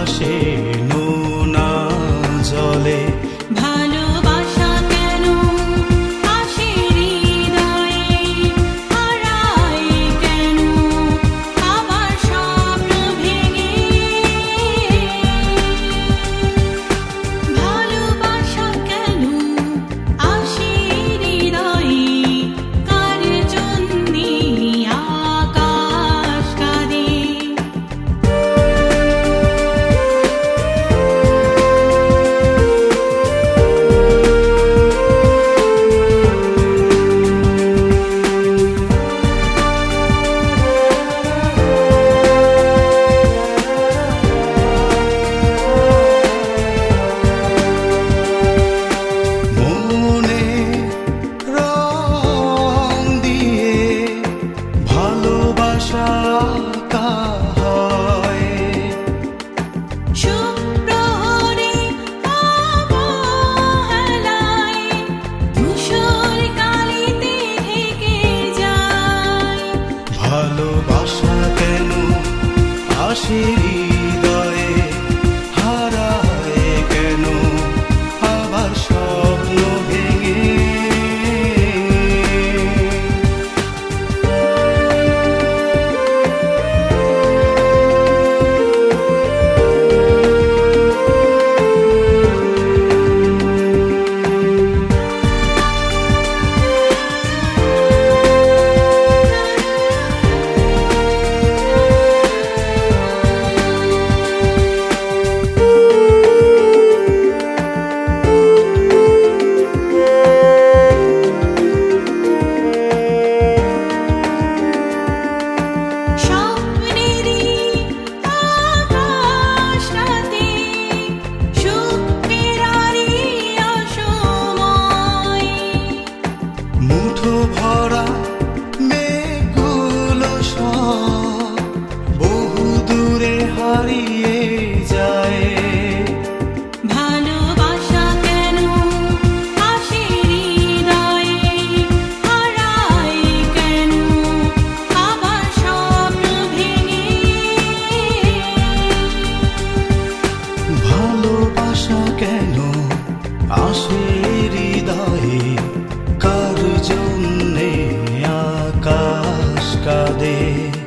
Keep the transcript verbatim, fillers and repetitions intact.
ভাসে নোনা জলে। ভালোবাসা কেন আসে হৃদয়ে, হারায় কেন আবার স্বপ্ন ভেঙে। ভালোবাসা কেন আসে হৃদয়ে, কার জন্যে আকাশ কাঁদে। মনে রং দিয়ে ভালোবাসা আঁকা হয়। শুভ্রহরে অবহেলায় ধূসর কালিতে ঢেকে যায়। ভালোবাসা কেন আসে হৃদয়ে, হারায় কেন আবার স্বপ্ন ভেঙে। স্বপ্নেরই আকাশ রাতে সুখের আরি অসময়। মুঠো ভরা মেঘগুলো সব বহু দূরে হারিয়ে যায়। ভালোবাসা কেন আসে হৃদয়ে, হারায় কেন আবার স্বপ্ন ভেঙে। ভালোবাসা কেন আসে হৃদয়ে, কার জন্যে আকাশ কাঁদে।